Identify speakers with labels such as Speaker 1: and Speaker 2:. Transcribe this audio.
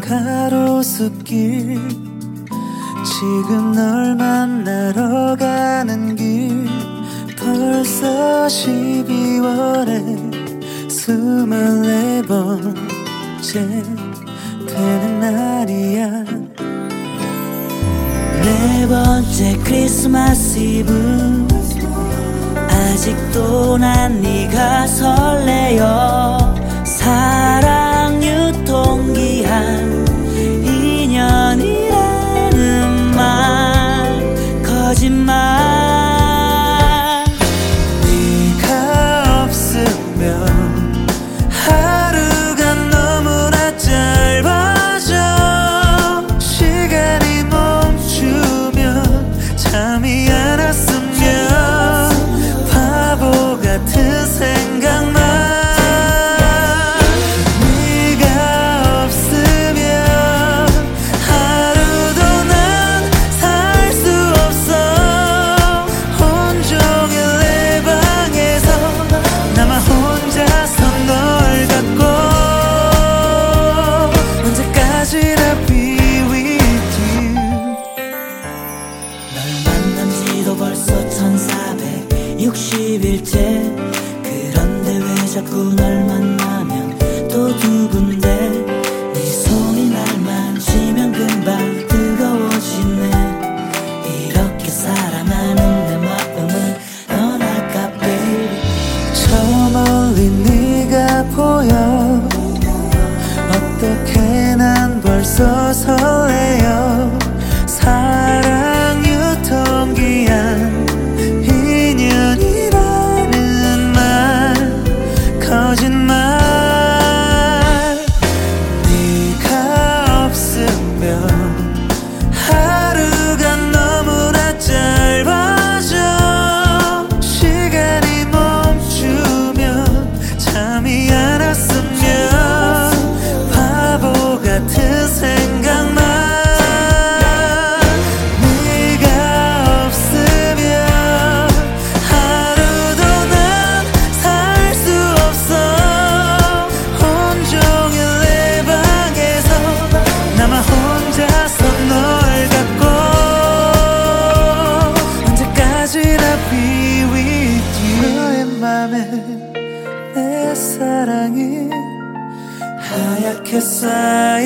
Speaker 1: 가로수길 지금 널 만나러 가는 길 벌써 12월에 24번째 되는 날이야. 네 번째 크리스마스 이브 아직도 난 네가 설레요. 사랑 유통기한 2년이라는 말 거짓말. 네가 없으면 하루가 너무나 짧아져. 시간이 멈추면 잠이 안 왔으면 바보 같은 생각만. 벌써 1460일째 그런데 왜 자꾸 널 만나면 또 두근대. 네 손이 날 만지면 금방 뜨거워지네. 이렇게 사랑하는 내 마음은 넌 알까 baby. 저 멀리 네가 보여. 어떻게 난 벌써 설레요. 사랑 유통기한 2년이라는 말 거짓말. 네가 없으면 하루가 너무나 짧아져. 시간이 멈추면 잠이 안 왔으면 바보 같은 생각만. 내 사랑이 하얗게 쌓여